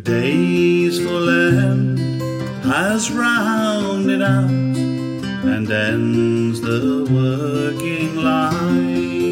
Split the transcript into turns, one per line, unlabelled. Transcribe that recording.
day's full end has rounded out and ends the working life.